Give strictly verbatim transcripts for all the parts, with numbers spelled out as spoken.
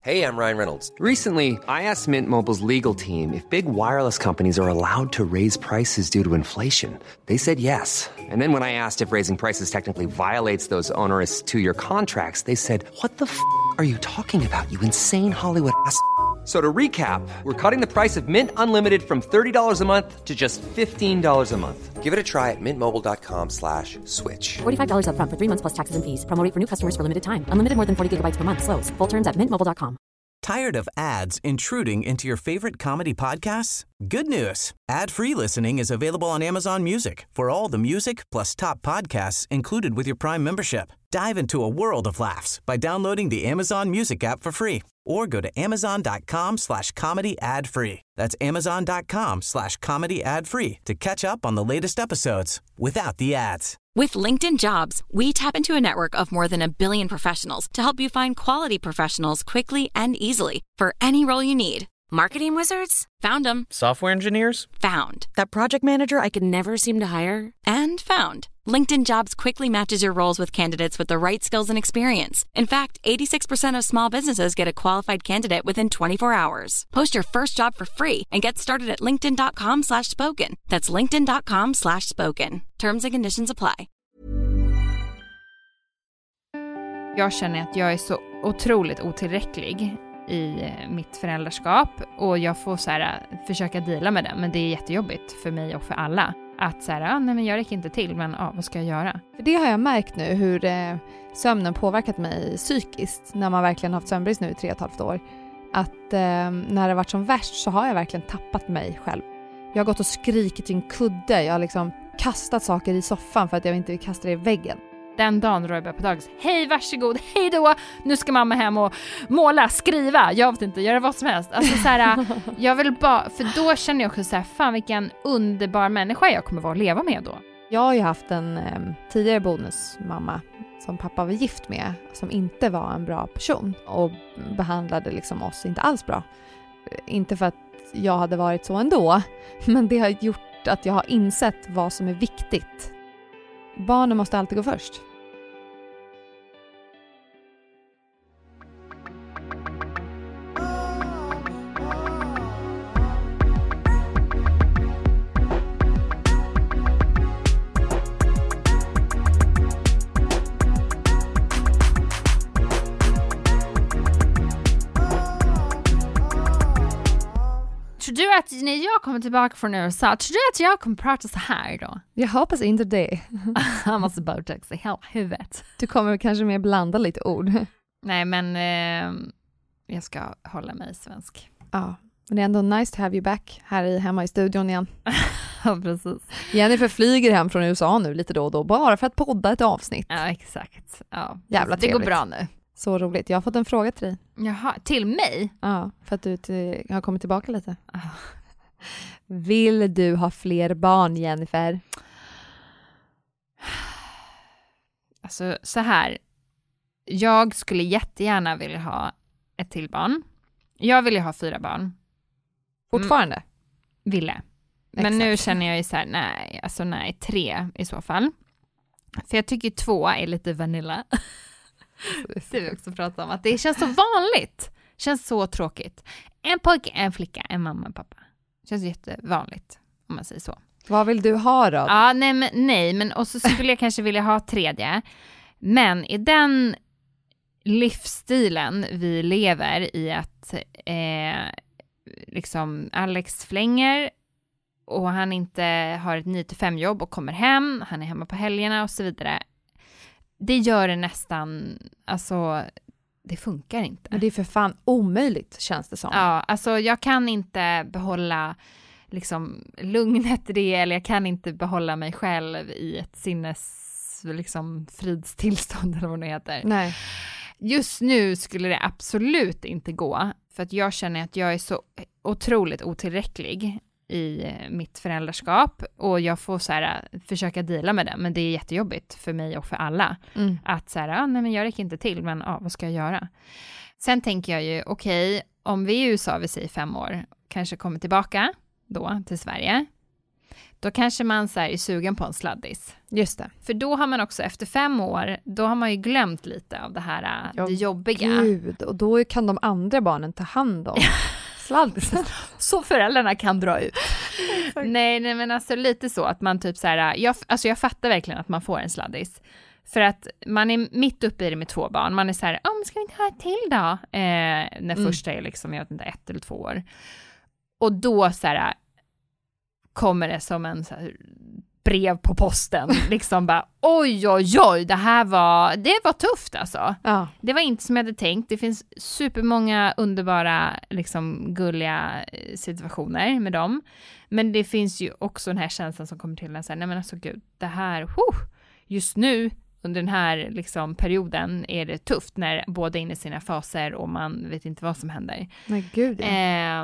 Hey, I'm Ryan Reynolds. Recently, I asked Mint Mobile's legal team if big wireless companies are allowed to raise prices due to inflation. They said yes. And then when I asked if raising prices technically violates those onerous two-year contracts, they said, "What the f*** are you talking about, you insane Hollywood ass?" So to recap, we're cutting the price of Mint Unlimited from thirty dollars a month to just fifteen dollars a month. Give it a try at mintmobile.com slash switch. forty-five dollars up front for three months plus taxes and fees. Promo rate for new customers for limited time. Unlimited more than forty gigabytes per month. Slows full terms at mint mobile dot com. Tired of ads intruding into your favorite comedy podcasts? Good news. Ad-free listening is available on Amazon Music for all the music plus top podcasts included with your Prime membership. Dive into a world of laughs by downloading the Amazon Music app for free or go to amazon.com slash comedy ad free. That's amazon.com slash comedy ad free to catch up on the latest episodes without the ads. With LinkedIn Jobs, we tap into a network of more than a billion professionals to help you find quality professionals quickly and easily for any role you need. Marketing wizards? Found them. Software engineers? Found. That project manager I could never seem to hire? And found. LinkedIn Jobs quickly matches your roles with candidates with the right skills and experience. In fact, eighty-six percent of small businesses get a qualified candidate within twenty-four hours. Post your first job for free and get started at linkedin.com slash spoken. That's linkedin.com slash spoken. Terms and conditions apply. Jag känner att jag är så otroligt otillräcklig i mitt föräldraskap och jag får så här, försöka dela med det, men det är jättejobbigt för mig och för alla att så här, ah, nej men jag räcker inte till, men ah, vad ska jag göra? För det har jag märkt nu hur eh, sömnen påverkat mig psykiskt när man verkligen haft sömnbrist nu i tre och ett halvt år. Att eh, när det varit som värst så har jag verkligen tappat mig själv. Jag har gått och skrikit i en kudde, jag har liksom kastat saker i soffan för att jag inte vill kasta det i väggen. Den dagen då jag börjar på dagis, hej varsågod, hej då, nu ska mamma hem och måla, skriva, jag vet inte, göra vad som helst. Alltså så här, jag vill bara, för då känner jag också så här, fan vilken underbar människa jag kommer vara att leva med då. Jag har ju haft en eh, tidigare bonusmamma som pappa var gift med, som inte var en bra person och behandlade liksom oss inte alls bra. Inte för att jag hade varit så ändå, men det har gjort att jag har insett vad som är viktigt. Barnen måste alltid gå först. Tror du att när jag kommer tillbaka från U S A, tror du att jag kommer prata så här då? Jag hoppas inte det. Han måste botox i hela huvudet. Du kommer kanske mer blanda lite ord. Nej, men eh, jag ska hålla mig svensk. Ja, men det är ändå nice to have you back här i, hemma i studion igen. Ja, precis. Jennifer flyger hem från U S A nu lite då och då, bara för att podda ett avsnitt. Ja, exakt. Ja, jävla det trevligt. går bra nu. Så roligt. Jag har fått en fråga till dig. Jaha, till mig? Ja, för att du till, har kommit tillbaka lite. Oh. Vill du ha fler barn, Jennifer? Alltså, så här. Jag skulle jättegärna vilja ha ett till barn. Jag vill ju ha fyra barn. Fortfarande? Mm. Ville. Men exakt. Nu känner jag ju så här, nej, alltså nej, tre i så fall. För jag tycker två är lite vanilla. Det vi också pratar om, att det känns så vanligt. Känns så tråkigt. En pojke, en flicka, en mamma och pappa. Känns jättevanligt, om man säger så. Vad vill du ha då? Ja, nej, men, nej, men och så skulle jag kanske vilja ha tredje. Men i den livsstilen vi lever i, att eh, liksom Alex flänger och han inte har ett nio till fem jobb och kommer hem, han är hemma på helgerna och så vidare. Det gör det nästan, alltså det funkar inte. Men det är för fan omöjligt, känns det som. Ja, alltså jag kan inte behålla liksom lugnet i det, eller jag kan inte behålla mig själv i ett sinnes liksom fridstillstånd eller vad det heter. Nej. Just nu skulle det absolut inte gå, för att jag känner att jag är så otroligt otillräcklig i mitt föräldraskap och jag får så här, försöka dela med det, men det är jättejobbigt för mig och för alla. Mm. Att så här, ah, nej men jag räcker inte till, men ah, vad ska jag göra? Sen tänker jag ju, okej, okay, om vi i U S A, vi säger fem år, kanske kommer tillbaka då till Sverige. då kanske man så här är sugen på en sladdis. Just det. För då har man också efter fem år, då har man ju glömt lite av det här Ja, det jobbiga. Gud, och då kan de andra barnen ta hand om sladdisen. Så föräldrarna kan dra ut. nej, nej, men alltså lite så att man typ så här, jag, alltså jag fattar verkligen att man får en sladdis. För att man är mitt uppe i det med två barn. Man är så här, oh, men ska vi inte ha ett till då? Eh, när mm. första är liksom, jag vet inte, ett eller två år. Och då så här kommer det som en så här brev på posten. Liksom bara, oj, oj, oj, det här var, det var tufft alltså. Ja. Det var inte som jag hade tänkt. Det finns supermånga underbara, liksom gulliga situationer med dem. Men det finns ju också den här känslan som kommer till en så här, nej men alltså gud, det här, huh, just nu under den här liksom, perioden är det tufft när båda är inne i sina faser och man vet inte vad som händer. Nej, gud, ja. Eh,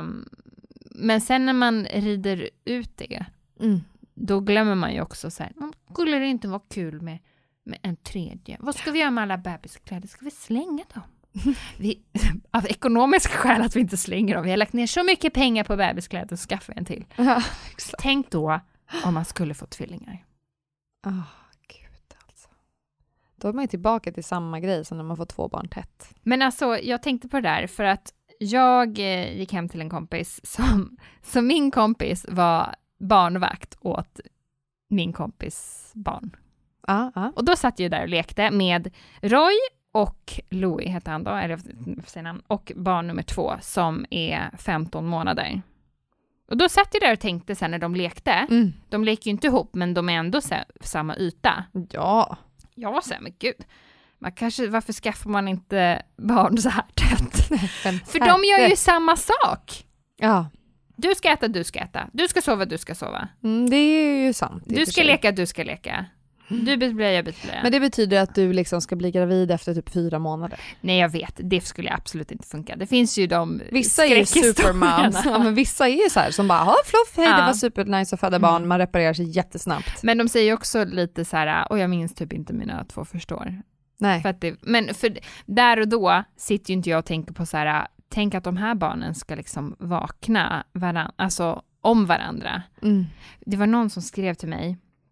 men sen när man rider ut det, mm. då glömmer man ju också så här, skulle det inte vara kul med, med en tredje? Vad ska vi göra med alla bebiskläder? Ska vi slänga dem? Vi, av ekonomiska skäl att vi inte slänger dem. Vi har lagt ner så mycket pengar på bebiskläder och skaffar en till. Ja, tänk då om man skulle få tvillingar. Oh, gud alltså. Då är man ju tillbaka till samma grej som när man får två barn tätt. Men alltså, jag tänkte på det där för att jag eh, gick hem till en kompis som, som min kompis var barnvakt åt min kompis barn. Ah, ah. Och då satt jag där och lekte med Roy och Louis heter han då, eller för namn, och barn nummer två som är femton månader. Och då satt jag där och tänkte sen när de lekte, mm. de leker ju inte ihop men de är ändå så här, samma yta. Ja. Jag var så här, men gud, man kanske, varför skaffar man inte barn så här tätt? För de gör ju samma sak. Ja. Du ska äta, du ska äta. Du ska sova, du ska sova. Mm, det är ju sant. Du ska leka, du ska leka. Du byter blöja, jag byter blöja. Men det betyder att du liksom ska bli gravid efter typ fyra månader. Nej, jag vet. Det skulle absolut inte funka. Det finns ju de vissa är supermoms. Ja, men vissa är ju så här som bara, ha fluff, hej, ja. Det var supernice att föda barn. Mm. Man reparerar sig jättesnabbt. Men de säger också lite så här, och jag minns typ inte mina två förstår. Nej. För att det, men för där och då sitter ju inte jag och tänker på så här, tänk att de här barnen ska liksom vakna varann, alltså om varandra. Mm. Det var någon som skrev till mig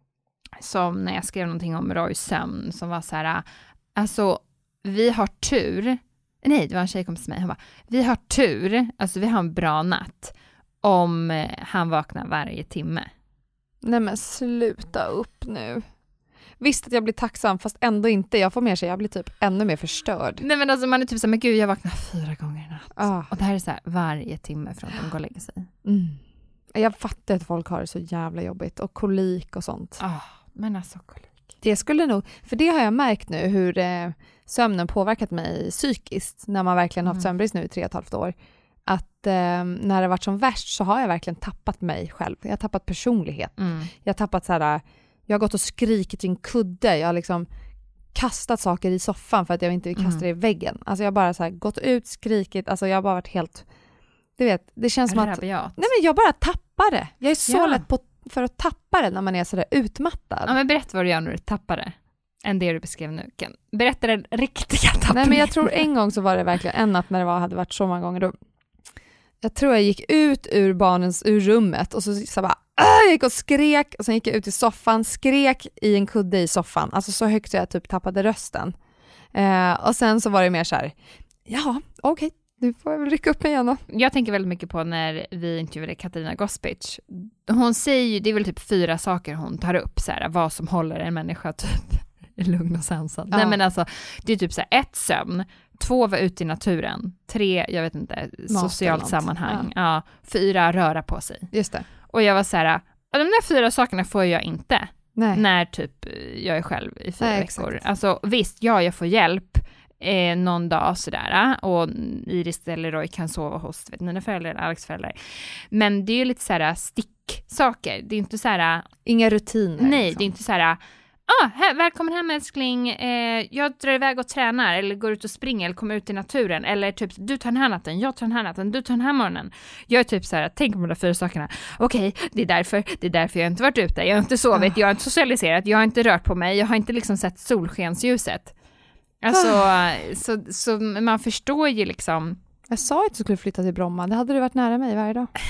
som när jag skrev någonting om Roys sömn som var så här, alltså vi har tur, nej det var en tjejkompis till mig, han bara, vi har tur, alltså vi har en bra natt om han vaknar varje timme. Nej men sluta upp nu. Visst att jag blir tacksam fast ändå inte, jag får mer sig, jag blir typ ännu mer förstörd. Nej men alltså man är typ så här, men gud jag vaknar fyra gånger i natt. Ah. Och det här är så här varje timme från att de går och lägger sig. Mm. Jag fattar att folk har det så jävla jobbigt och kolik och sånt. Ja, ah, men alltså kolik. Det skulle nog, för det har jag märkt nu hur eh, sömnen påverkat mig psykiskt när man verkligen har haft sömnbrist nu i tre och ett halvt år. Att eh, när det varit som värst så har jag verkligen tappat mig själv. Jag har tappat personlighet. Mm. Jag har tappat så här, jag har gått och skrikit i en kudde. Jag har liksom kastat saker i soffan för att jag inte vill kasta mm. det i väggen. Alltså jag har bara så här gått ut, skrikit, alltså jag har bara varit helt, du vet, det känns som att, nej men jag bara tappar det. Jag är så ja. lätt på för att tappa det när man är så där utmattad. Ja men berätta vad du gör när du tappar det. Än det du beskrev nu. Berätta den riktiga tappningen. Nej men jag tror en gång så var det verkligen en natt när det var, hade varit så många gånger då. Jag tror jag gick ut ur barnens, ur rummet och så, så bara, jag gick och skrek och sen gick jag ut i soffan, skrek i en kudde i soffan. Alltså så högt så jag typ tappade rösten. Eh, och sen så var det mer så här, ja okej. Okay. Nu får jag väl rycka upp mig igen då. Jag tänker väldigt mycket på när vi intervjuade Katarina Gospic. Hon säger, det är väl typ fyra saker hon tar upp. Så här, vad som håller en människa typ lugn och sansad. Ja. Nej men alltså, det är typ så här, ett, sömn. Två, var ute i naturen. Tre, jag vet inte, Mat socialt sammanhang. Ja. Ja. Fyra, röra på sig. Just det. Och jag var så här, de där fyra sakerna får jag inte. Nej. När typ jag är själv i fyra Nej, veckor. exakt. Alltså visst, ja jag får hjälp. Eh, någon dag sådär och Iris eller Roy kan sova hos vet, mina föräldrar eller Alex föräldrar. Men det är ju lite såhär sticksaker. Det är inte såhär inga rutiner. Nej, liksom. Det är inte såhär ah, här, välkommen hem älskling, eh, jag drar iväg och tränar eller går ut och springer eller kommer ut i naturen eller typ du tar den här natten, jag tar den här natten, du tar den här morgonen. Jag är typ såhär, tänk på de där fyra sakerna. Okej, okay, det är därför det är därför jag inte varit ute, jag har inte sovit, ah. jag har inte socialiserat, jag har inte rört på mig, jag har inte liksom sett solskensljuset. Alltså, så, så man förstår ju liksom. Jag sa att du skulle flytta till Bromma. Det hade du varit nära mig varje dag.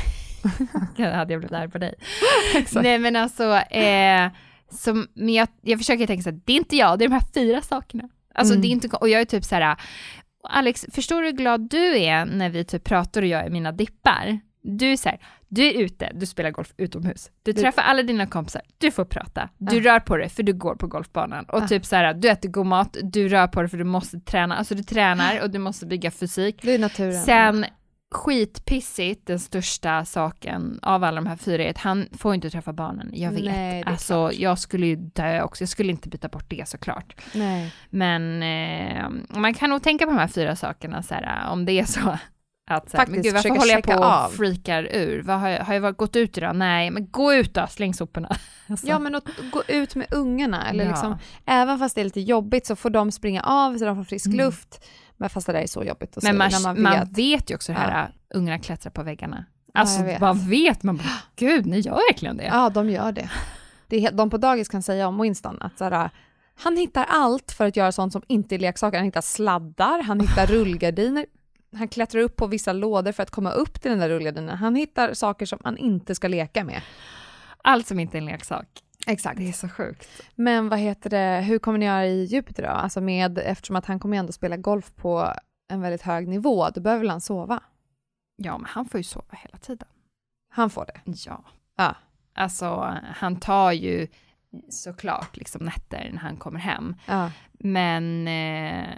Jag hade jag blivit arg på dig. Nej men alltså, eh, som, men jag, jag försöker tänka så här, det är inte jag, det är de här fyra sakerna. Alltså mm. det är inte, och jag är typ så här, Alex, förstår du hur glad du är när vi typ pratar och jag är mina dippar? Du är så här, du är ute, du spelar golf utomhus. Du träffar alla dina kompisar, du får prata. Du ja. rör på dig för du går på golfbanan. Och ja. typ så här, du äter god mat, du rör på dig för du måste träna. Alltså du tränar och du måste bygga fysik. Det är naturen. Sen skitpissigt, den största saken av alla de här fyra är att han får inte träffa barnen. Jag vet. Nej, alltså klart. Jag skulle ju dö också. Jag skulle inte byta bort det såklart. Nej. Men eh, man kan nog tänka på de här fyra sakerna så här, om det är så. Att så här, men gud, varför håller jag på och av. freakar ur? Vad har, jag, har jag gått ut idag? Nej, men gå ut då, släng soporna. Alltså. Ja, men att gå ut med ungarna. Eller ja. liksom, även fast det är lite jobbigt så får de springa av så de får frisk mm. luft. Men fast det där är så jobbigt. Och så, men man, när man, vet. man vet ju också det här, ja. ungarna klättrar på väggarna. Alltså, ja, vet. man vet, man bara, gud, ni gör verkligen det. Ja, de gör det. det är helt, de på dagis kan säga om Winston att så här, han hittar allt för att göra sånt som inte är leksaker. Han hittar sladdar, han hittar rullgardiner. Han klättrar upp på vissa lådor för att komma upp till den där rullgardinen. Han hittar saker som man inte ska leka med. Allt som inte är en leksak. Exakt. Det är så sjukt. Men vad heter det, hur kommer ni göra i Jupiter då? Alltså med, eftersom att han kommer ändå spela golf på en väldigt hög nivå, då behöver han sova. Ja, men han får ju sova hela tiden. Han får det? Ja. Ja. Alltså, han tar ju såklart liksom nätter när han kommer hem. Ja. Men... Eh,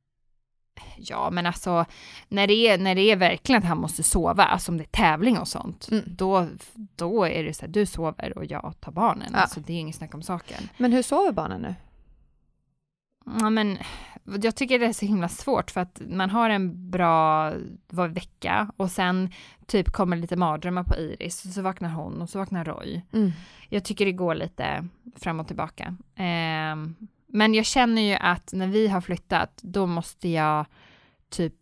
ja, men alltså när det, är, när det är verkligen att han måste sova, alltså om det är tävling och sånt, mm. då, då är det så här, du sover och jag tar barnen. Ja. Alltså det är inget snack om saken. Men hur sover barnen nu? Ja, men jag tycker det är så himla svårt för att man har en bra var vecka och sen typ kommer lite mardrömmar på Iris och så vaknar hon och så vaknar Roy. Mm. Jag tycker det går lite fram och tillbaka. Eh, men jag känner ju att när vi har flyttat då måste jag typ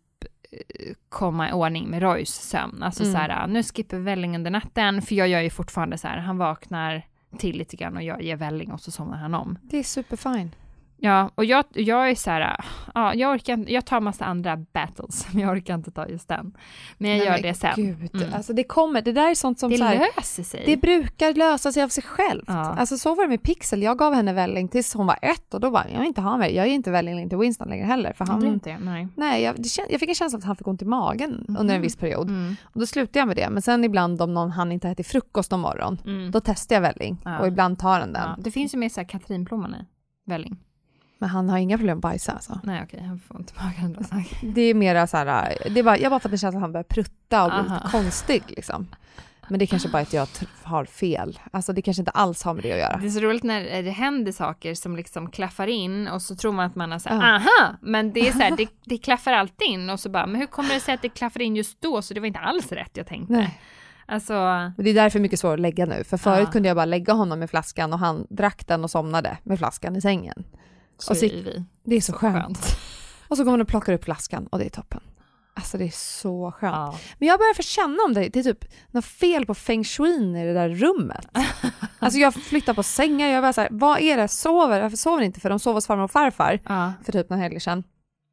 komma i ordning med Roys sömn. Alltså mm. så här, nu skippar vi välling under natten för jag gör ju fortfarande så här, han vaknar till lite grann och jag ger välling och så somnar han om. Det är superfine. Ja, och jag, jag är så här, ja, jag orkar jag tar massa andra battles, men jag orkar inte ta just den. Men jag Nej, gör men det sen. Gud, mm. alltså det kommer, det där är sånt som det så här, löser sig. Det brukar lösa sig av sig självt. Ja. Alltså så var det med Pixel, jag gav henne välling tills hon var ett och då bara, jag vill inte ha mig, jag är inte välling till Winston längre heller. För han blir inte, nej. Nej, jag, det, jag fick en känsla att han fick ont i magen mm. under en viss period. Mm. Och då slutade jag med det. Men sen ibland om någon han inte ätit frukost om morgon, mm. då testar jag välling. Ja. Och ibland tar han den. Ja. Det finns ju mer så här katrinplommon i välling. Men han har inga problem att bajsa alltså. Nej okej, han får inte magen då. Det är mer så här, det är bara, jag har bara fått en känsla att han börjar prutta och bli lite konstig liksom. Men det är kanske bara att jag har fel. Alltså det kanske inte alls har med det att göra. Det är så roligt när det händer saker som liksom klaffar in och så tror man att man har sagt, uh. aha, men det är så här, det, det klaffar alltid in och så bara, men hur kommer det sig att det klaffar in just då? Så det var inte alls rätt jag tänkte. Nej. Alltså... Det är därför mycket svårt att lägga nu. För förut ja. kunde jag bara lägga honom med flaskan och han drack den och somnade med flaskan i sängen. Så, och så är vi. Det är så, så skönt. skönt. Och så kommer man och plockar upp flaskan och det är toppen. Alltså det är så skönt. Ja. Men jag börjar förkänna om det. Det är typ något fel på feng shui i det där rummet. Alltså jag flyttar på sängar. Jag bara så här, vad är det? Sover? Varför sover inte? För de sov hos farmor och farfar. Ja. För typ någon helg sedan.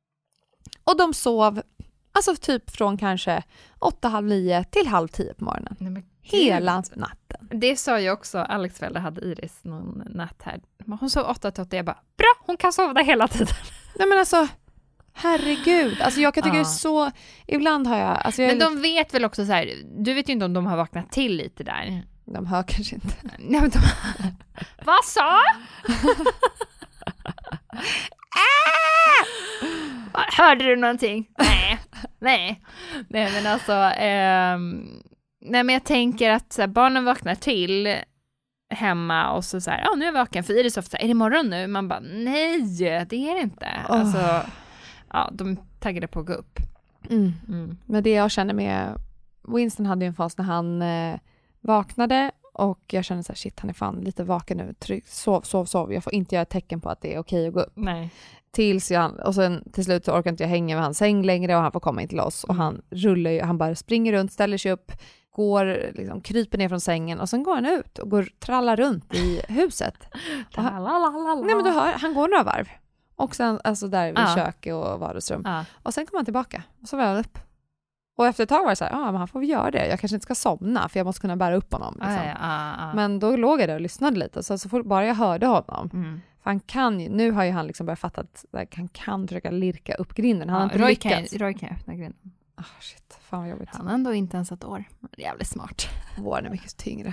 Och de sov alltså typ från kanske åtta, halv nio till halv tio på morgonen. Nej, hela natten. Det sa ju också Alex föräldrar, hade Iris någon natt här. Hon sov åtta till åtta. Jag bara, bra, hon kan sova där hela tiden. Nej men alltså, herregud. Alltså jag kan tycka ja. det är så, ibland har jag... Alltså jag men de vet väl också så här, du vet ju inte om de har vaknat till lite där. De hör kanske inte. Nej, men de... Vad sa? Hörde du någonting? Nej. Nej. Nej men alltså ehm... nej men jag tänker att så här, barnen vaknar till hemma och så så här, ja nu är jag vaken för Iris ofta, är det morgon nu? Man bara, nej det är det inte. Oh. Alltså, ja de taggade på att gå upp. Mm. Mm. Men det jag känner med Winston hade ju en fas när han eh, vaknade och jag kände så här, shit han är fan lite vaken nu, Tryck, sov, sov, sov. Jag får inte göra tecken på att det är okej att gå upp. Nej. Tills jag, och sen till slut så orkar inte jag hänga med hans säng längre och han får komma in till oss. Och mm. han rullar ju, han bara springer runt, ställer sig upp, går, liksom, kryper ner från sängen och sen går han ut och går trallar runt i huset. han, nej men du hör, han går några varv. Och sen alltså där vid ja. köket och vardagsrum. Ja. Och sen kommer han tillbaka och så var han upp. Och efter ett tag var det så här, ja men han får väl göra det. Jag kanske inte ska somna för jag måste kunna bära upp honom. Liksom. Ah, ja, ah, ah. Men då låg jag där och lyssnade lite. Så, så fort bara jag hörde honom. Mm. För han kan ju, nu har ju han liksom börjat fatta att han kan försöka lirka upp grinden. Han Ja, har inte Roy lyckats. kan, Roy kan öppna grinden. Ah, shit, fan vad jobbigt. Han har ändå inte ens ett år. Det är jävligt smart. Våren är mycket tyngre.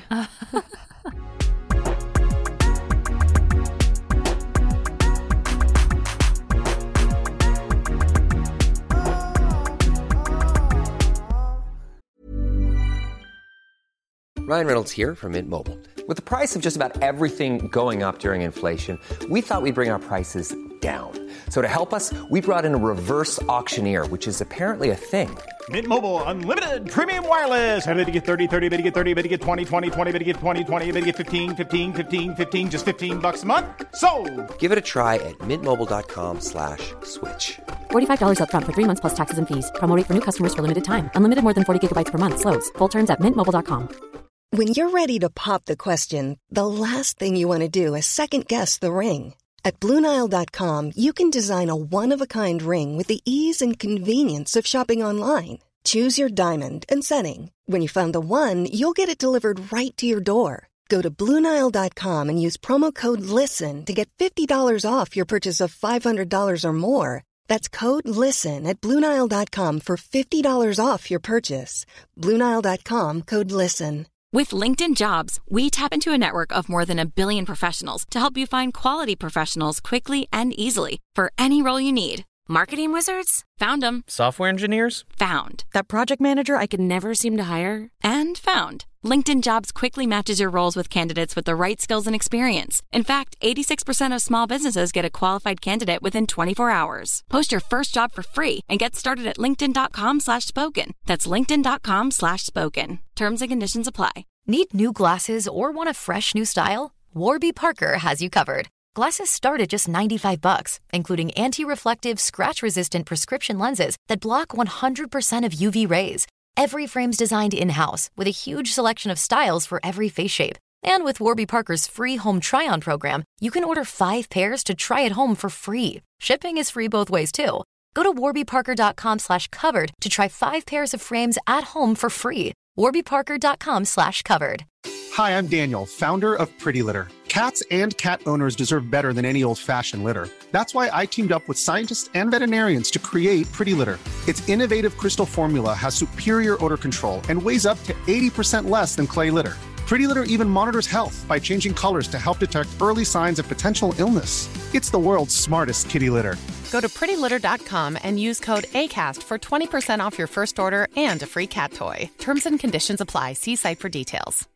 Ryan Reynolds here from Mint Mobile. With the price of just about everything going up during inflation, we thought we'd bring our prices down. So to help us, we brought in a reverse auctioneer, which is apparently a thing. Mint Mobile Unlimited Premium Wireless. How to get thirty, thirty, how to get thirty, how to get twenty, twenty, twenty, how to get twenty, twenty, how to get fifteen, fifteen, fifteen, fifteen, just fifteen bucks a month? Sold! Give it a try at mintmobile.com slash switch. forty-five dollars up front for three months plus taxes and fees. Promo rate for new customers for limited time. Unlimited more than forty gigabytes per month. Slows full terms at mint mobile dot com. When you're ready to pop the question, the last thing you want to do is second-guess the ring. At Blue Nile dot com, you can design a one-of-a-kind ring with the ease and convenience of shopping online. Choose your diamond and setting. When you find the one, you'll get it delivered right to your door. Go to Blue Nile dot com and use promo code LISTEN to get fifty dollars off your purchase of five hundred dollars or more. That's code LISTEN at Blue Nile dot com for fifty dollars off your purchase. Blue Nile dot com, code LISTEN. With LinkedIn Jobs, we tap into a network of more than a billion professionals to help you find quality professionals quickly and easily for any role you need. Marketing wizards? Found them. Software engineers? Found. That project manager I could never seem to hire? And found. LinkedIn Jobs quickly matches your roles with candidates with the right skills and experience. In fact, eighty-six percent of small businesses get a qualified candidate within twenty-four hours. Post your first job for free and get started at linkedin.com slash spoken. That's linkedin.com slash spoken. Terms and conditions apply. Need new glasses or want a fresh new style? Warby Parker has you covered. Glasses start at just ninety-five bucks, including anti-reflective, scratch-resistant prescription lenses that block one hundred percent of U V rays. Every frame's designed in-house with a huge selection of styles for every face shape. And with Warby Parker's free home try-on program, you can order five pairs to try at home for free. Shipping is free both ways, too. Go to warbyparker.com slash covered to try five pairs of frames at home for free. warbyparker.com slash covered. Hi, I'm Daniel, founder of Pretty Litter. Cats and cat owners deserve better than any old-fashioned litter. That's why I teamed up with scientists and veterinarians to create Pretty Litter. Its innovative crystal formula has superior odor control and weighs up to eighty percent less than clay litter. Pretty Litter even monitors health by changing colors to help detect early signs of potential illness. It's the world's smartest kitty litter. Go to pretty litter dot com and use code ACAST for twenty percent off your first order and a free cat toy. Terms and conditions apply. See site for details.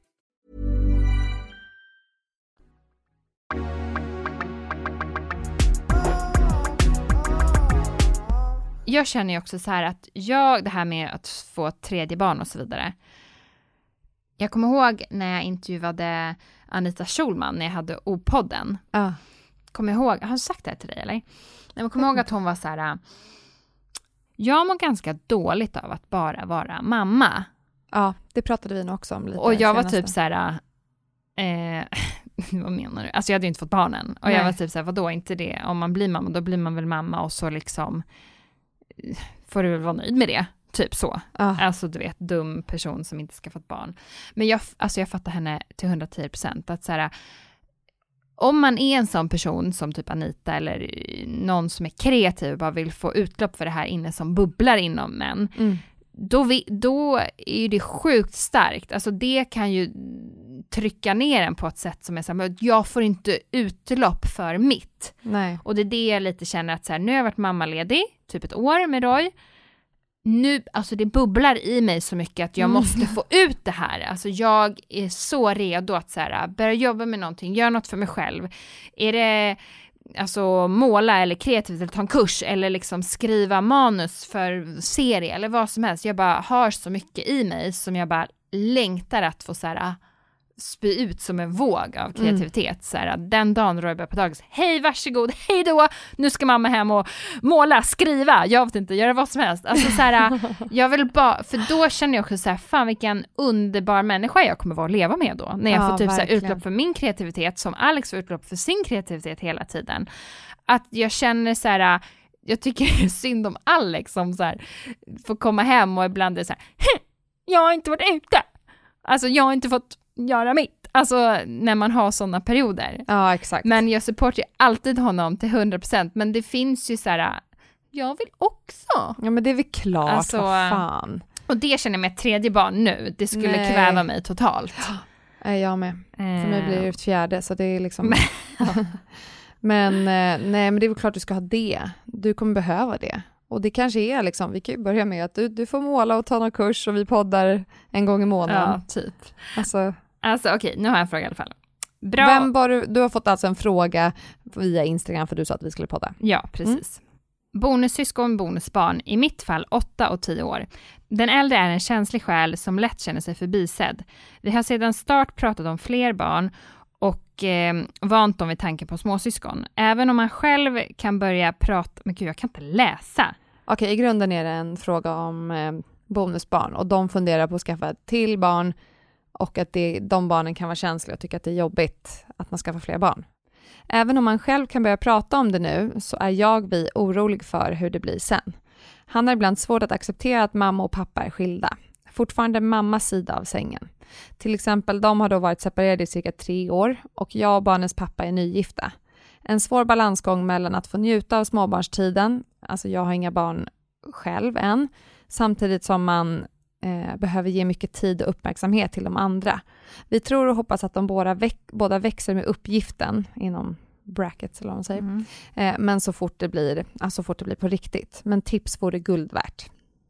Jag känner ju också så här att jag, det här med att få ett tredje barn och så vidare. Jag kommer ihåg när jag intervjuade Anita Schulman när jag hade O-podden. Ja. Kommer ihåg, har jag sagt det till dig eller? Jag kommer ihåg att hon var så här: jag mår ganska dåligt av att bara vara mamma. Ja, det pratade vi nog också om lite. Och jag var senaste. typ så här, eh, vad menar du? Alltså jag hade ju inte fått barnen. Och Nej. jag var typ så här, vadå inte det? Om man blir mamma, då blir man väl mamma och så liksom får du väl vara nöjd med det. Typ så. Ah. Alltså du vet, dum person som inte ska få ett barn. Men jag, alltså jag fattar henne till hundratio procent. Att så här, om man är en sån person som typ Anita eller någon som är kreativ och bara vill få utlopp för det här inne som bubblar inom män. Mm. Då, vi, då är ju det sjukt starkt. Alltså det kan ju trycka ner en på ett sätt som är så här, jag får inte utlopp för mitt. Nej. Och det är det jag lite känner att så här, nu har jag varit mammaledig typ ett år med Roy. Nu, alltså det bubblar i mig så mycket att jag mm. måste få ut det här. Alltså jag är så redo att så här, börja jobba med någonting, göra något för mig själv. Är det alltså måla eller kreativt eller ta en kurs eller liksom skriva manus för serie eller vad som helst. Jag bara har så mycket i mig som jag bara längtar att få så här spy ut som en våg av kreativitet. Mm. Så här, den dagen Roy börjar på dagis, hej varsågod, hej då, nu ska mamma hem och måla, skriva, jag vet inte, göra vad som helst. Alltså så här, jag vill bara, för då känner jag också så här, fan vilken underbar människa jag kommer vara att leva med då. När jag ja, får typ så här, verkligen. utlopp för min kreativitet som Alex får utlopp för sin kreativitet hela tiden. Att jag känner så här, jag tycker det är synd om Alex som så här får komma hem och ibland är så här, jag har inte varit ute. Alltså jag har inte fått göra mitt. Alltså när man har sådana perioder. Ja, exakt. Men jag supportar alltid honom till hundra procent. Men det finns ju så här, jag vill också. Ja, men det är väl klart, alltså, vad fan. Och det känner jag med ett tredje barn nu. Det skulle Nej. kväva mig totalt. Ja, jag med. För mig blir det ett fjärde, så det är liksom... Men, men nej, men det är väl klart du ska ha det. Du kommer behöva det. Och det kanske är liksom, vi kan ju börja med att du, du får måla och ta någon kurs och vi poddar en gång i månaden. ja, typ. Alltså, Alltså okej, nu har jag en fråga i alla fall. Bra. Vem var du, du har fått alltså en fråga via Instagram för du sa att vi skulle podda. Ja, precis. Mm. Bonussyskon, bonusbarn, i mitt fall åtta och tio år. Den äldre är en känslig själ som lätt känner sig förbisedd. Vi har sedan start pratat om fler barn och eh, vant dem vid tanken på småsyskon. Även om man själv kan börja prata... Men gud, jag kan inte läsa. Okej, i grunden är det en fråga om eh, bonusbarn. Och de funderar på att skaffa ett till barn. Och att det, de barnen kan vara känsliga och tycka att det är jobbigt att man skaffar fler barn. Även om man själv kan börja prata om det nu så är jag vi orolig för hur det blir sen. Han har ibland svårt att acceptera att mamma och pappa är skilda. Fortfarande mammas sida av sängen. Till exempel, de har då varit separerade i cirka tre år och jag och barnens pappa är nygifta. En svår balansgång mellan att få njuta av småbarnstiden, alltså jag har inga barn själv än, samtidigt som man eh, behöver ge mycket tid och uppmärksamhet till de andra. Vi tror och hoppas att de båda, väx- båda växer med uppgiften inom brackets eller vad man säger. Mm. Eh, men så fort det blir, alltså så fort det blir på riktigt. Men tips vore guld värt.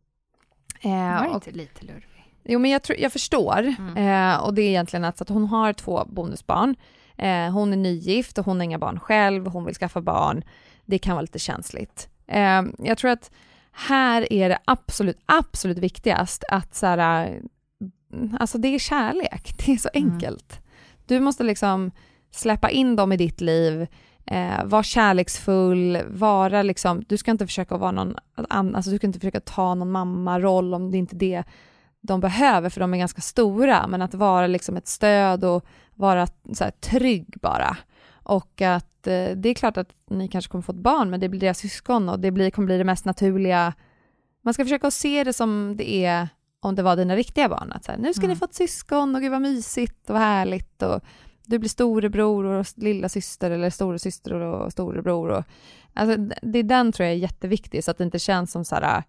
Eh, var och, inte lite lurvig? Jo, men jag, tror, jag förstår. Mm. Eh, och det är egentligen att, att hon har två bonusbarn. Eh, hon är nygift och hon har inga barn själv. Hon vill skaffa barn. Det kan vara lite känsligt. Eh, jag tror att här är det absolut, absolut viktigast att så här, alltså det är kärlek. Det är så enkelt. Mm. Du måste liksom släppa in dem i ditt liv. Eh, var kärleksfull, vara liksom, du ska inte försöka vara någon alltså du ska inte försöka ta någon mamma-roll om det inte är det de behöver, för de är ganska stora, men att vara liksom ett stöd och vara så här, trygg bara. Och att eh, det är klart att ni kanske kommer få ett barn, men det blir deras syskon och det blir, kommer bli det mest naturliga. Man ska försöka se det som det är om det var dina riktiga barn. Att så här, nu ska mm. ni få ett syskon och gud vad mysigt och härligt och du blir storebror och lilla syster eller storasyster och storebror. Och, alltså, det är den tror jag är jätteviktig, så att det inte känns som så här,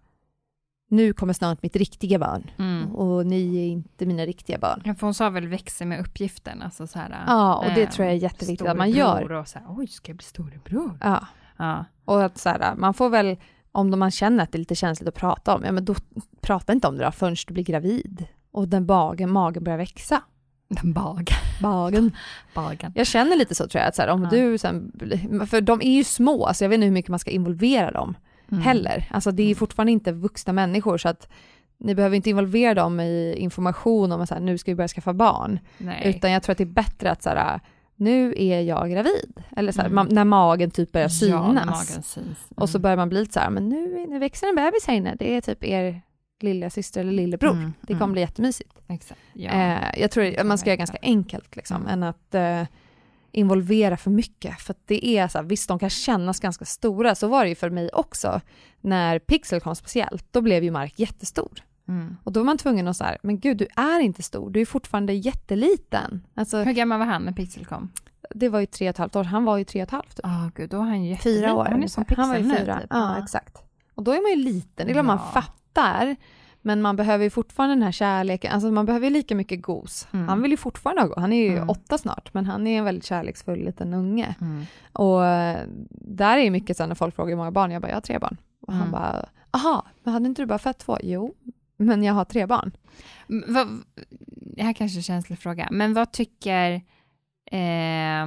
nu kommer snart mitt riktiga barn mm. och ni är inte mina riktiga barn. Ja, för hon sa väl växa med uppgiften. Alltså så här, ja, och det äh, tror jag är jätteviktigt att man gör. Och så här, oj, ska jag bli storebror? Ja. ja. Och att så här, man får väl, om man känner att det är lite känsligt att prata om, ja men då prata inte om det då förrän du blir gravid och den bagen, magen börjar växa. Den bag. Bagen. Bagen. Jag känner lite så tror jag. Att så här, om ja. du sen, för de är ju små, så jag vet inte hur mycket man ska involvera dem mm. heller. Alltså det är fortfarande inte vuxna människor, så att ni behöver inte involvera dem i information om att så här, nu ska vi börja skaffa barn. Nej. Utan jag tror att det är bättre att så här, nu är jag gravid. Eller så här, mm. man, när magen typ börjar synas. Ja, magen syns. Mm. Och så börjar man bli lite så här, men nu, nu växer en bebis här inne. Det är typ er lilla syster eller lillebror. Mm, det kommer mm. bli jättemysigt. Exakt. Ja. Eh, jag tror att man ska göra ganska enkelt liksom, mm. än att eh, involvera för mycket. För att det är så här, visst de kan kännas ganska stora. Så var det ju för mig också. När Pixel kom speciellt, då blev ju Mark jättestor. Mm. Och då var man tvungen att säga, men gud, du är inte stor. Du är fortfarande jätteliten. Alltså, hur gammal var han när Pixel kom? Det var ju tre och ett halvt år. Han var ju tre och ett halvt. Ja, oh, gud, då var han ju jätteliten. Fyra år. Han är som Pixel han var ju fyra. Typ. Ja, ja, exakt. Och då är man ju liten. Det är klart ja. man fattar. Men man behöver ju fortfarande den här kärleken. Alltså man behöver ju lika mycket gos. Mm. Han vill ju fortfarande ha gos. Han är ju mm. åtta snart. Men han är en väldigt kärleksfull liten unge. Mm. Och där är ju mycket så när folk frågar hur många barn. Jag bara, jag har tre barn. Och mm. han bara, aha, men hade inte du bara fött två? Jo, men jag har tre barn. Va, det här kanske är en känslig fråga. Men vad tycker eh,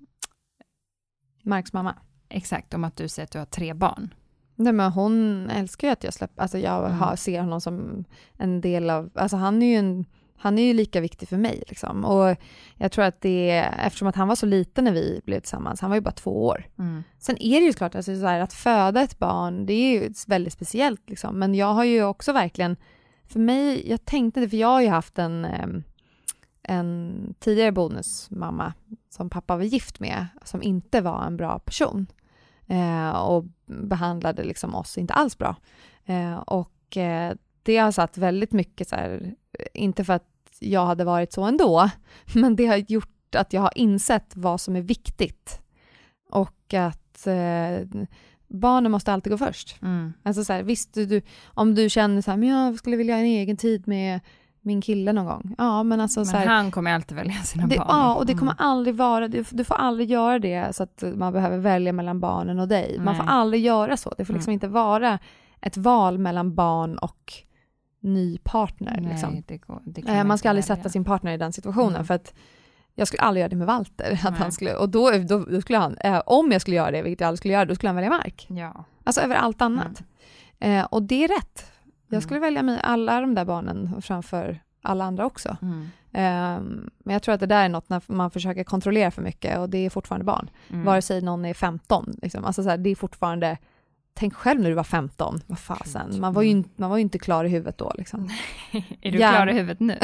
Marks mamma? Exakt, om att du säger att du har tre barn. Nej, men hon älskar ju att jag släpper, alltså jag mm. har, ser honom som en del av, alltså han är ju en, han är ju lika viktig för mig liksom. Och jag tror att det är, eftersom att han var så liten när vi blev tillsammans, han var ju bara två år. Mm. Sen är det ju klart alltså, så här, att föda ett barn, det är ju väldigt speciellt liksom. Men jag har ju också verkligen, för mig, jag tänkte det, för jag har ju haft en, en tidigare bonusmamma som pappa var gift med, som inte var en bra person. Eh, och behandlade liksom oss inte alls bra. Eh, och eh, det har satt väldigt mycket så här, inte för att jag hade varit så ändå, men det har gjort att jag har insett vad som är viktigt. Och att eh, barnen måste alltid gå först. Mm. Alltså så här, visst du, om du känner så här, men jag skulle vilja ha en egen tid med min kille någon gång. Ja, men alltså men så här, han kommer alltid välja sina det, barn. Ja, och det kommer mm. aldrig vara, du, du får aldrig göra det så att man behöver välja mellan barnen och dig. Man Nej. får aldrig göra så. Det får liksom mm. inte vara ett val mellan barn och ny partner. Nej, liksom. det går, det eh, man man ska aldrig välja. sätta sin partner i den situationen mm. för att jag skulle aldrig göra det med Walter. Att Nej. han skulle, och då, då, då skulle han, eh, om jag skulle göra det, vilket jag aldrig skulle göra, då skulle han välja Mark. Ja. Alltså över allt annat. Mm. Eh, och det är rätt. Jag skulle mm. välja med alla de där barnen framför alla andra också. Mm. Um, men jag tror att det där är något när man försöker kontrollera för mycket och det är fortfarande barn. Mm. Vare sig någon är femton. Liksom. Alltså så här, det är fortfarande... Tänk själv när du var femton. Vad fasen. Man var ju inte, man var ju inte klar i huvudet då. Liksom. Är du ja. klar i huvudet nu?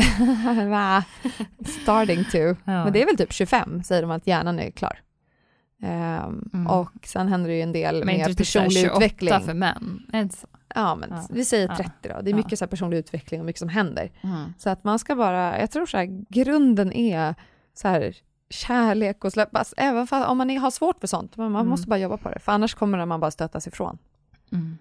Starting to. Ja. Men det är väl typ tjugofem säger de att hjärnan är klar. Um, mm. Och sen händer det ju en del men med personlig tjugoåtta utveckling. För män. Inte så. Ja, men ja. vi säger trettio då. Det är mycket ja. så här personlig utveckling och mycket som händer. Mm. Så att man ska bara, jag tror så här, grunden är så här kärlek och släppas. Även för, om man är, har svårt för sånt. Men man mm. måste bara jobba på det. För annars kommer man bara stötas ifrån. Mm.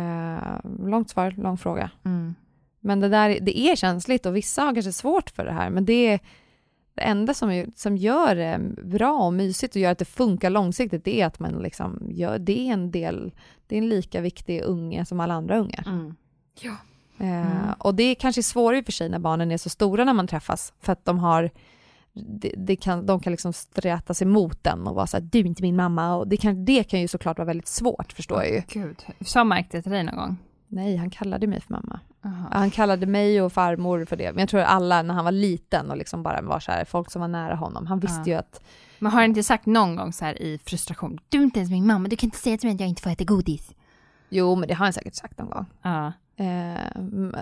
Eh, långt svar, lång fråga. Mm. Men det där, det är känsligt och vissa har kanske svårt för det här. Men det är det enda som, är, som gör det bra och mysigt och gör att det funkar långsiktigt, det är att man liksom gör, det är en del, det är en lika viktig unge som alla andra ungar. Mm. Ja. Eh, mm. Och det är kanske svårare för sig när barnen är så stora när man träffas, för att de har det, det kan, de kan liksom sträta sig mot den och vara så här, du är inte min mamma, och det kan, det kan ju såklart vara väldigt svårt, förstår jag ju. Gud, så märkte jag till dig någon gång? Nej, han kallade mig för mamma. Uh-huh. Han kallade mig och farmor för det. Men jag tror att alla, när han var liten och liksom bara var så här, folk som var nära honom, han visste uh-huh. ju att... Men har han inte sagt någon gång så här i frustration, du är inte ens min mamma, du kan inte säga till mig att jag inte får äta godis? Jo, men det har han säkert sagt någon gång. Uh. Eh,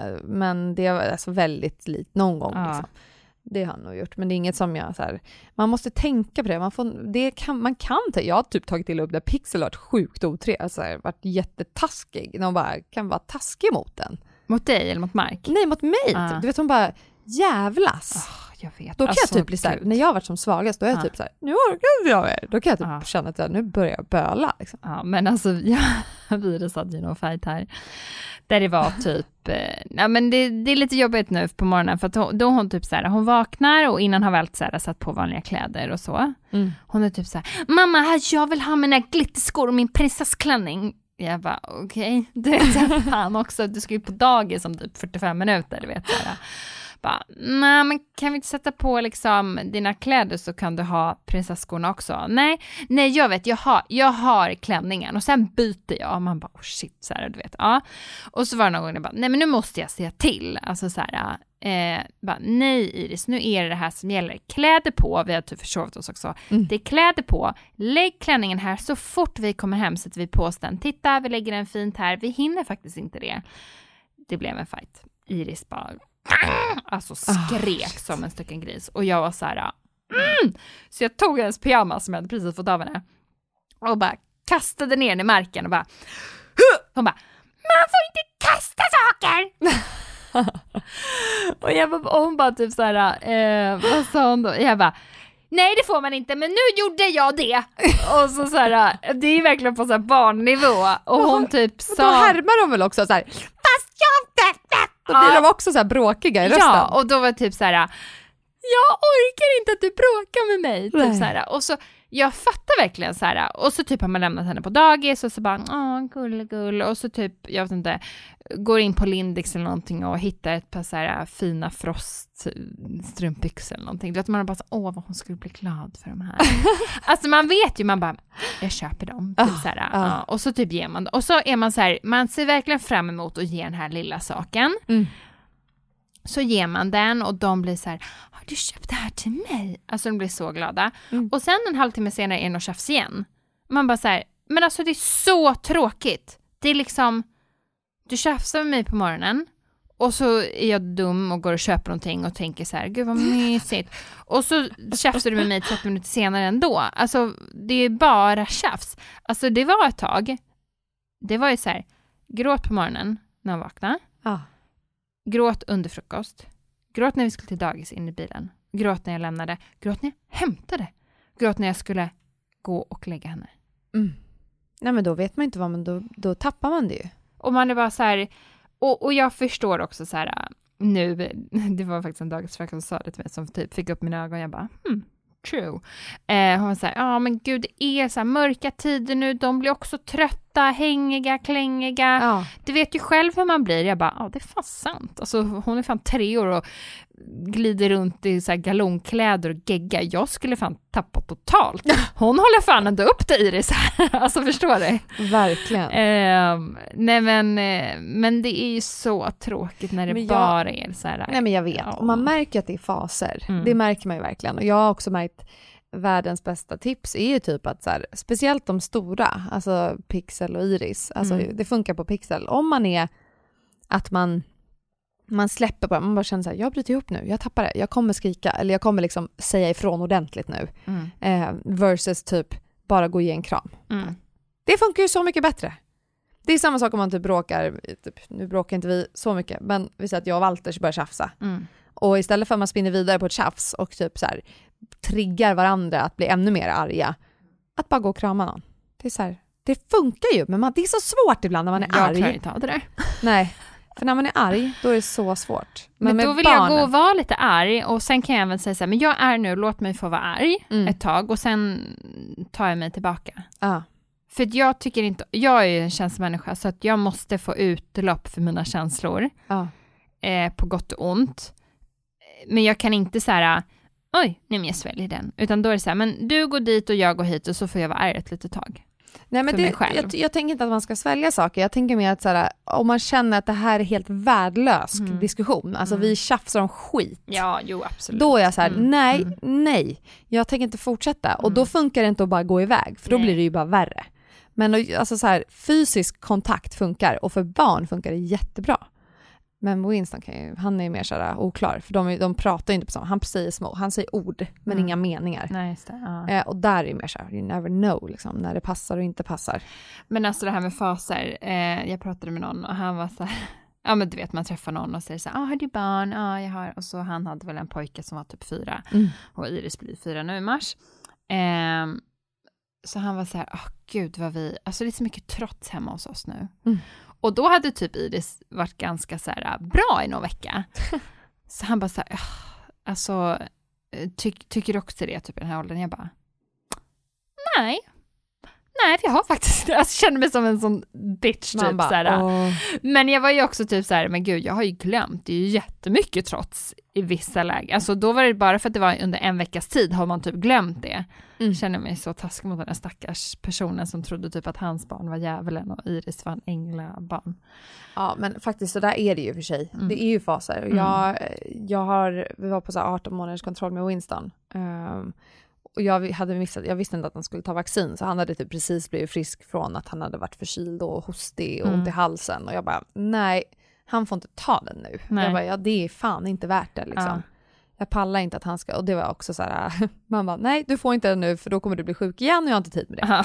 men det var alltså väldigt lite, någon gång uh. liksom. Det har han nog gjort, men det är inget som jag så här, man måste tänka på det. Man får, det kan, man kan ta, jag har typ tagit till upp där Pixel har varit sjukt otrevlig, alltså varit jättetaskig. De bara kan vara taskig mot den. Mot dig eller mot Mark? Nej, mot mig. Ah. Du vet, hon bara jävlas. Oh, jag vet. Då kan alltså, jag typ bli så här, när jag har varit som svagast, då är jag ah. typ så här, nu orkar inte jag mer. Då kan jag typ ah. känna att jag nu börjar böla. Liksom. Ja, men alltså, jag virus hade ju någon fight här. Där det var typ, eh, ja men det, det är lite jobbigt nu på morgonen, för att hon, då hon typ så här, hon vaknar och innan har väl så här, satt på vanliga kläder och så. Mm. Hon är typ så här, mamma, jag vill ha mina glitterskor och min prinsessklänning. Jag bara, okej, okay. Det vet jag fan också, du ska ju på dagis om typ fyrtiofem minuter, du vet så här. Bara, nej men kan vi inte sätta på liksom dina kläder så kan du ha prinsesskorna också? Nej, nej jag vet, jag har, jag har klänningen och sen byter jag. Och man bara, oh shit, så här, du vet. Ja. Och så var det någon gång jag bara, nej men nu måste jag säga till. Alltså så här, eh, bara, nej Iris, nu är det det här som gäller. Kläder på, vi har typ försovit oss också. Mm. Det är kläder på, lägg klänningen här så fort vi kommer hem sätter vi på den. Titta, vi lägger den fint här. Vi hinner faktiskt inte det. Det blev en fight. Iris bara... alltså skrek oh, som en stycken gris och jag var så här mm! Så jag tog hennes pyjamas som jag hade precis fått av henne och bara kastade ner den i marken och bara hon bara, man får inte kasta saker. och, jag bara, och hon bara typ så här eh, vad sa hon då? Jag bara, nej det får man inte, men nu gjorde jag det. Och så så här, det är verkligen på så här barnnivå och hon typ sa, då härmar de väl också så här, fast jag då blir ja. de också så här bråkiga i rösten. Ja, och då var det typ så här, jag orkar inte att du bråkar med mig. Typ så här. Och så, jag fattar verkligen så här. Och så typ har man lämnat henne på dagis och så bara, åh, gull. Och så typ, jag vet inte, går in på Lindex eller någonting och hittar ett par så här fina frost strumpbyxor eller någonting. Du vet, man har bara så, åh vad hon skulle bli glad för de här. Alltså man vet ju, man bara, jag köper dem. Typ, oh, så här, oh. Ja, och så typ ger man, och så är man så här, man ser verkligen fram emot att ge den här lilla saken. Mm. Så ger man den och de blir så här, har du köpt det här till mig? Alltså de blir så glada. Mm. Och sen en halvtimme senare är det något tjafs igen. Man bara så här, men alltså det är så tråkigt. Det är liksom, du tjafsar med mig på morgonen Och så är jag dum och går och köper någonting och tänker så här, gud vad mysigt. Och så tjafsar du med mig trettio minuter senare ändå. Alltså det är bara tjafs. Alltså det var ett tag. Det var ju så här, gråt på morgonen när jag vaknade. Ah. Gråt under frukost. Gråt när vi skulle till dagis in i bilen. Gråt när jag lämnade. Gråt när jag hämtade. Gråt när jag skulle gå och lägga henne. Mm. Nej men då vet man inte vad man, då, då tappar man det ju. Och man är bara så här, och, och jag förstår också så här, nu, det var faktiskt en dagisfröken som sa det till mig som typ fick upp mina ögon och jag bara, hmm, true. Eh, hon var så här, ja men gud det är så här mörka tider nu, de blir också trötta, hängiga, klängiga. Ja. Du vet ju själv hur man blir. Jag bara, ja det är fan sant. Alltså hon är fan tre år och glider runt i så här galonkläder och gegga. Jag skulle fan tappa totalt. Hon håller fan ändå upp det i det så här. Alltså förstår du? Verkligen. Eh, nej men, eh, men det är ju så tråkigt när det men jag, bara är så här. Nej men jag vet. Ja. Och man märker att det är faser. Mm. Det märker man ju verkligen. Och jag har också märkt världens bästa tips är ju typ att så här, speciellt de stora, alltså Pixel och Iris, alltså Mm. det funkar på Pixel. Om man är att man man släpper bara, man bara känner så här, jag bryter ihop nu, jag tappar det, jag kommer skrika eller jag kommer liksom säga ifrån ordentligt nu. Mm. Eh, versus typ bara gå och ge en kram. Mm. Det funkar ju så mycket bättre. Det är samma sak om man typ bråkar, typ, nu bråkar inte vi så mycket, men vi säger att jag och Walter börjar tjafsa. Mm. Och istället för att man spinner vidare på ett tjafs och typ så här triggar varandra att bli ännu mer arga, att bara gå och krama någon. Det är så här, det funkar ju, men man, det är så svårt ibland när man är jag arg. Jag klarar inte av det där. Nej, för när man är arg, då är det så svårt. Men, men då vill barnen, jag gå och vara lite arg och sen kan jag även säga så här, men jag är nu, låt mig få vara arg Mm. ett tag och sen tar jag mig tillbaka. Ja. För att jag tycker inte, jag är ju en känslomänniska så att jag måste få utlopp för mina känslor. Ja. Eh, på gott och ont. Men jag kan inte så här, oj, nej men jag sväljer den. Utan då är det så här, men du går dit och jag går hit och så får jag vara arg ett litet tag. Nej, men för det, mig själv. jag, jag tänker inte att man ska svälja saker. Jag tänker mer att så här, om man känner att det här är helt värdelös Mm. diskussion. Alltså Mm. vi tjafsar om skit. Ja, jo absolut. Då är jag så här, Mm. nej, Mm. nej. Jag tänker inte fortsätta. Och Mm. då funkar det inte att bara gå iväg. För då Nej. blir det ju bara värre. Men alltså så här, fysisk kontakt funkar. Och för barn funkar det jättebra. Men Winston kan ju, han är ju mer så här oklar. För de, de pratar ju inte på samma. Han säger små, han säger ord. Men Mm. inga meningar. Nej, just det. Ja. Eh, och där är ju mer så här, you never know liksom. När det passar och inte passar. Men alltså det här med faser, eh, jag pratade med någon och han var så här, ja men du vet man träffar någon och säger så här, ah, har du barn? Ja, ah, jag har. Och så han hade väl en pojke som var typ fyra Mm. och Iris blir fyra nu i mars. Eh, så han var så här, åh oh, gud vad vi, alltså det är så mycket trots hemma hos oss nu. Mm. Och då hade typ Iris varit ganska så här bra i någon vecka. Så han bara så här, oh, alltså ty, tycker du också det typ i den här åldern? Jag bara, nej. Nej, för jag har faktiskt, jag känner mig som en sån bitch typ bara, såhär. åh. Men jag var ju också typ såhär, men gud, jag har ju glömt, det är ju jättemycket trots i vissa lägen. Alltså då var det bara för att det var under en veckas tid har man typ glömt det. Mm. Jag känner mig så taskig mot den här stackars personen som trodde typ att hans barn var djävulen och Iris var en änglabarn. Ja, men faktiskt så där är det ju för sig. Mm. Det är ju faser. Och Mm. jag, jag har, vi var på så här arton månaders kontroll med Winston. Um, och jag, hade missat, jag visste inte att han skulle ta vaccin. Så han hade typ precis blivit frisk från att han hade varit förkyld och hostig och Mm. ont i halsen. Och jag bara, nej, han får inte ta den nu. Nej. Jag bara, ja det är fan inte värt det liksom. Ja. Jag pallar inte att han ska, och det var också så här, man bara, nej du får inte den nu för då kommer du bli sjuk igen och jag har inte tid med det.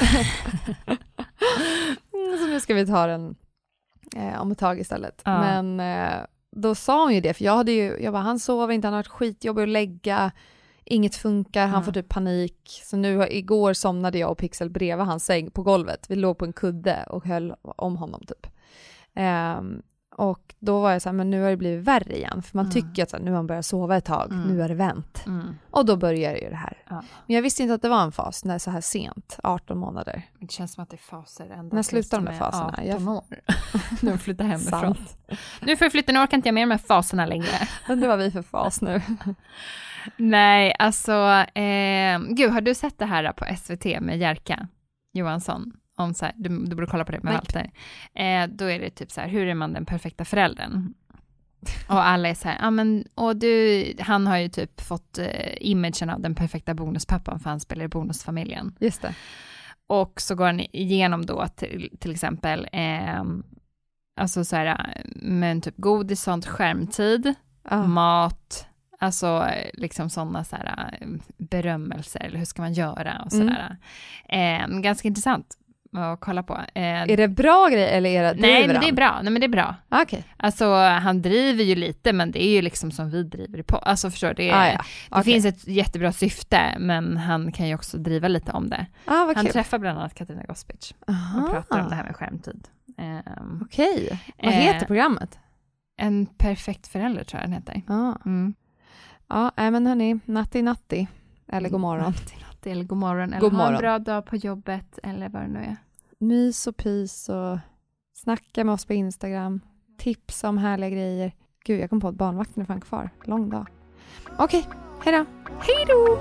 Mm, så nu ska vi ta den eh, om ett tag istället. Ja. Men eh, då sa hon ju det, för jag hade ju, jag bara, han sover inte, han har varit skitjobbig att lägga, inget funkar, han Mm. får typ panik. Så nu igår somnade jag och Pixel bredvid hans säng på golvet. Vi låg på en kudde och höll om honom typ. Um, och då var jag så här, men nu har det blivit värre igen. För man Mm. tycker att så här, nu har han börjat sova ett tag, Mm. nu är det vänt. Mm. Och då börjar ju det här. Ja. Men jag visste inte att det var en fas när så här sent, arton månader. Det känns som att det är faser ända. När slutar de tills med är faserna? arton Jag- år. Nu flyttar hemifrån. Sant. Nu får jag flytta, nu orkar inte jag mer med faserna längre. Undrar vad vi för fas nu. Nej, alltså, eh, gud, har du sett det här på S V T med Jerka Johansson? Om så här, du, du borde kolla på det med Nej. Walter. Eh, då är det typ så här, hur är man den perfekta föräldern? Och alla är så här, ja men, och du, han har ju typ fått eh, imagen av den perfekta bonuspappan för han spelar i Bonusfamiljen. Just det. Och så går han igenom då till, till exempel eh, alltså så här, men typ godis, sånt, skärmtid, Ah. mat, alltså liksom sådana så här berömmelser, eller hur ska man göra och sådär. Mm. Eh, ganska intressant att kolla på. Eh, är det bra grej eller är det nej, men det är bra. Nej, men det är bra. Okay. Alltså han driver ju lite, men det är ju liksom som vi driver på. Alltså förstår du, det, ah, ja. det okay. finns ett jättebra syfte, men han kan ju också driva lite om det. Ah, vad han kul. träffar bland annat Katarina Gospic och pratar om det här med skärmtid. Um, Okej, okay. Vad heter eh, programmet? En perfekt förälder tror jag den heter. Ah. Mm. Ja, men hörni, natti natti. Eller god morgon. Natti natti eller god morgon. Eller god morgon. Ha en bra dag på jobbet, eller vad det nu är. Mys och pys och snacka med oss på Instagram. Tips om härliga grejer. Gud, jag kom på att barnvakten är fan kvar. Lång dag. Okej, okay, hej då. Hej då!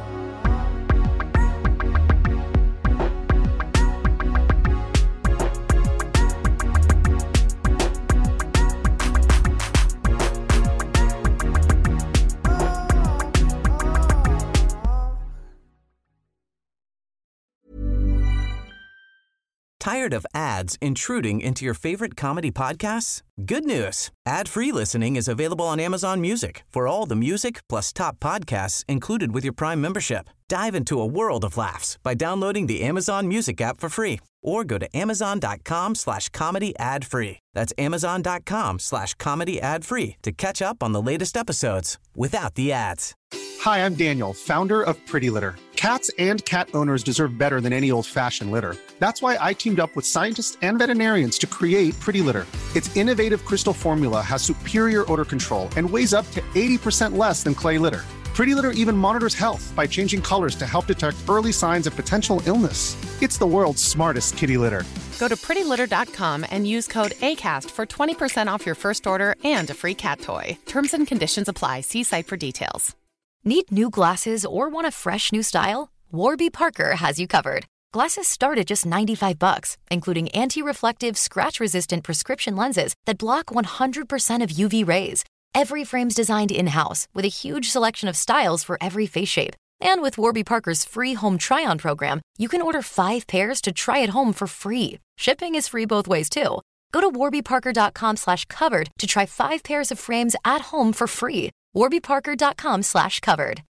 Tired of ads intruding into your favorite comedy podcasts? Good news. Ad-free listening is available on Amazon Music for all the music plus top podcasts included with your Prime membership. Dive into a world of laughs by downloading the Amazon Music app for free or go to amazon.com slash comedy ad free. That's amazon.com slash comedy ad free to catch up on the latest episodes without the ads. Hi, I'm Daniel, founder of Pretty Litter. Cats and cat owners deserve better than any old-fashioned litter. That's why I teamed up with scientists and veterinarians to create Pretty Litter. Its innovative crystal formula has superior odor control and weighs up to eighty percent less than clay litter. Pretty Litter even monitors health by changing colors to help detect early signs of potential illness. It's the world's smartest kitty litter. Go to pretty litter dot com and use code ACAST for twenty percent off your first order and a free cat toy. Terms and conditions apply. See site for details. Need new glasses or want a fresh new style? Warby Parker has you covered. Glasses start at just ninety-five bucks, including anti-reflective, scratch-resistant prescription lenses that block one hundred percent of U V rays. Every frame's designed in-house with a huge selection of styles for every face shape. And with Warby Parker's free home try-on program, you can order five pairs to try at home for free. Shipping is free both ways, too. Go to warbyparker.com slash covered to try five pairs of frames at home for free. warbyparker.com slash covered.